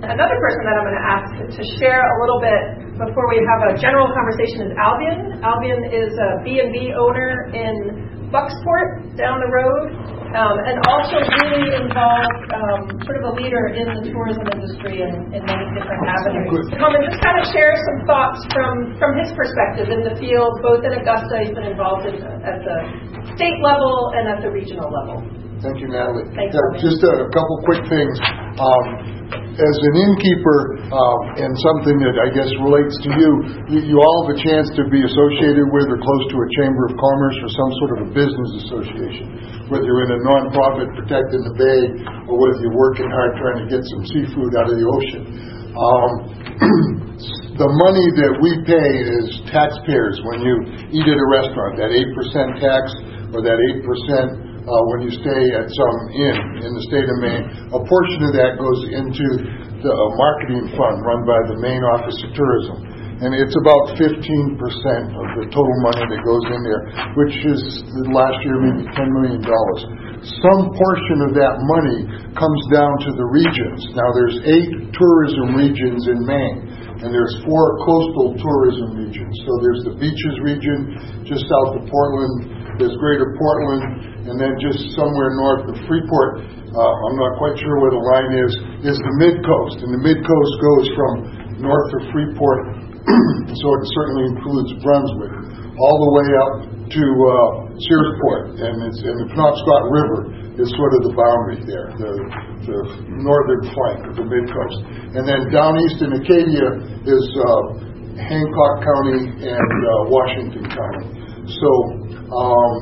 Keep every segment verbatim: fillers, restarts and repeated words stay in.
Another person that I'm going to ask to share a little bit before we have a general conversation is Albion. Albion is a B and B owner in Bucksport down the road, um, and also really involved, um, sort of a leader in the tourism industry in, in many different avenues. Come and just kind of share some thoughts from, from his perspective in the field, both in Augusta, he's been involved in, at the state level and at the regional level. Thank you, Natalie. Thanks, yeah, just a, a couple quick things. Um, as an innkeeper, um, and something that I guess relates to you, you, you all have a chance to be associated with or close to a chamber of commerce or some sort of a business association, whether you're in a nonprofit protecting the bay or whether you're working hard trying to get some seafood out of the ocean. Um, the money that we pay as taxpayers when you eat at a restaurant, that eight percent tax or that eight percent Uh, when you stay at some inn in the state of Maine, a portion of that goes into the uh, marketing fund run by the Maine Office of Tourism. And it's about fifteen percent of the total money that goes in there, which is last year maybe ten million dollars. Some portion of that money comes down to the regions. Now there's eight tourism regions in Maine, and there's four coastal tourism regions. So there's the Beaches region just south of Portland, there's Greater Portland, and then just somewhere north of Freeport, uh, I'm not quite sure where the line is, is the Mid-Coast. And the Mid-Coast goes from north of Freeport, so it certainly includes Brunswick, all the way up to uh, Searsport. And, it's, and the Penobscot River is sort of the boundary there, the, the northern flank of the Mid-Coast. And then down east in Acadia is uh, Hancock County and uh, Washington County. So, um,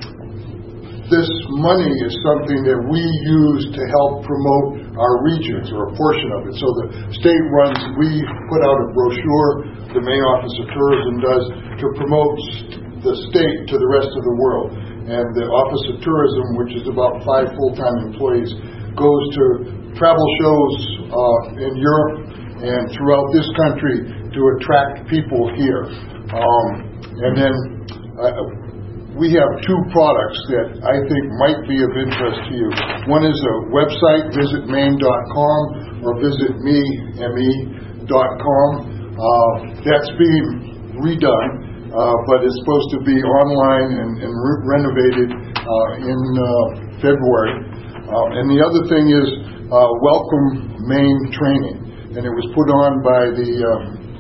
this money is something that we use to help promote our regions, or a portion of it. So the state runs, we put out a brochure, the Maine Office of Tourism does, to promote the state to the rest of the world. And the Office of Tourism, which is about five full-time employees, goes to travel shows uh, in Europe and throughout this country to attract people here. Um, and then uh, we have two products that I think might be of interest to you. One is a website, visit maine dot com or visit me dot com. Uh, that's being redone, uh, but it's supposed to be online and, and re- renovated uh, in uh, February. Uh, and the other thing is uh, Welcome Maine Training, and it was put on by the uh,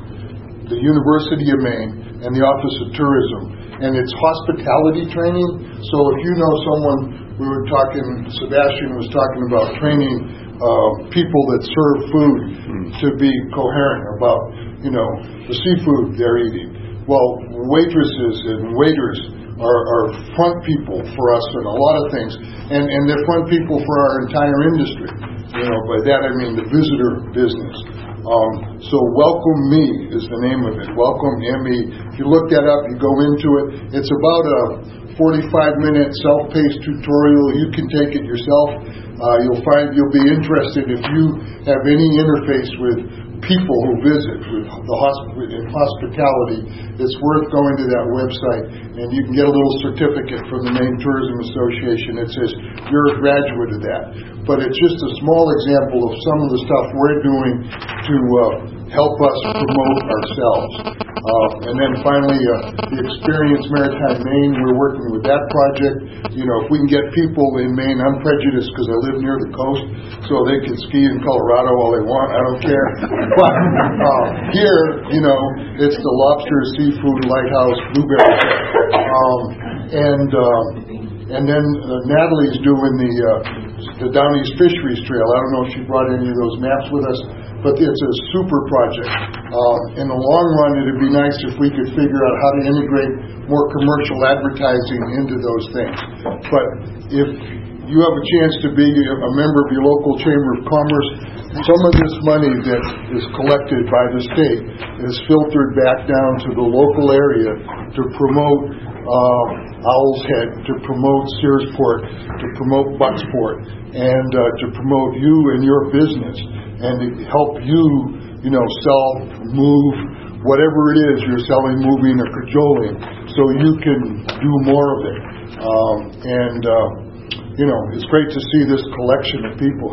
the University of Maine and the Office of Tourism. And it's hospitality training. So if you know someone, we were talking, Sebastian was talking about training uh, people that serve food mm. to be coherent about, you know, the seafood they're eating. Well, waitresses and waiters are, are front people for us in a lot of things. And, and they're front people for our entire industry. You know, by that I mean the visitor business. Um, so Welcome Me is the name of it. Welcome M E. If you look that up, you go into it. It's about a forty-five minute self-paced tutorial. You can take it yourself. Uh, you'll find you'll be interested if you have any interface with people who visit with the hosp- in hospitality. It's worth going to that website, and you can get a little certificate from the Maine Tourism Association that says you're a graduate of that. But it's just a small example of some of the stuff we're doing to uh, help us promote ourselves. Uh, and then finally, uh, the Experience Maritime Maine, we're working with that project. You know, if we can get people in Maine, I'm prejudiced because I live near the coast, so they can ski in Colorado all they want. I don't care. But uh, here, you know, it's the Lobster Seafood Lighthouse Blueberry. Um, and uh, and then uh, Natalie's doing the uh, the Down East Fisheries Trail. I don't know if she brought any of those maps with us, but it's a super project. Uh, in the long run, it'd be nice if we could figure out how to integrate more commercial advertising into those things. But if you have a chance to be a member of your local Chamber of Commerce, some of this money that is collected by the state is filtered back down to the local area to promote uh, Owl's Head, to promote Searsport, to promote Bucksport, and uh, to promote you and your business, and to help you, you know, sell, move, whatever it is you're selling, moving, or cajoling, so you can do more of it. Um, and, uh, you know, it's great to see this collection of people here.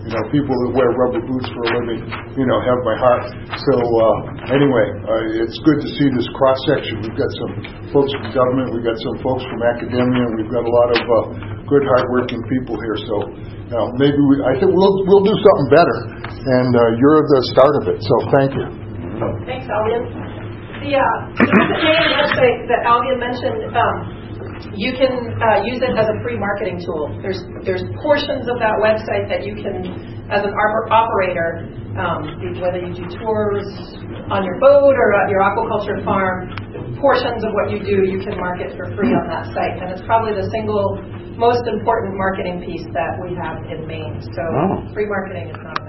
you know, people that wear rubber boots for a living, you know, have my heart. So uh, anyway, uh, it's good to see this cross section. We've got some folks from government, we've got some folks from academia, and we've got a lot of uh, good, hardworking people here. So you know, maybe we, I think we'll we'll do something better, and uh, you're the start of it. So thank you. Thanks, Albion. The, uh, the main website that Albion mentioned, um, you can uh, use it as a free marketing tool. There's there's portions of that website that you can, as an operator, um, whether you do tours on your boat or at your aquaculture farm, portions of what you do you can market for free on that site. And it's probably the single most important marketing piece that we have in Maine. So oh. free marketing is not a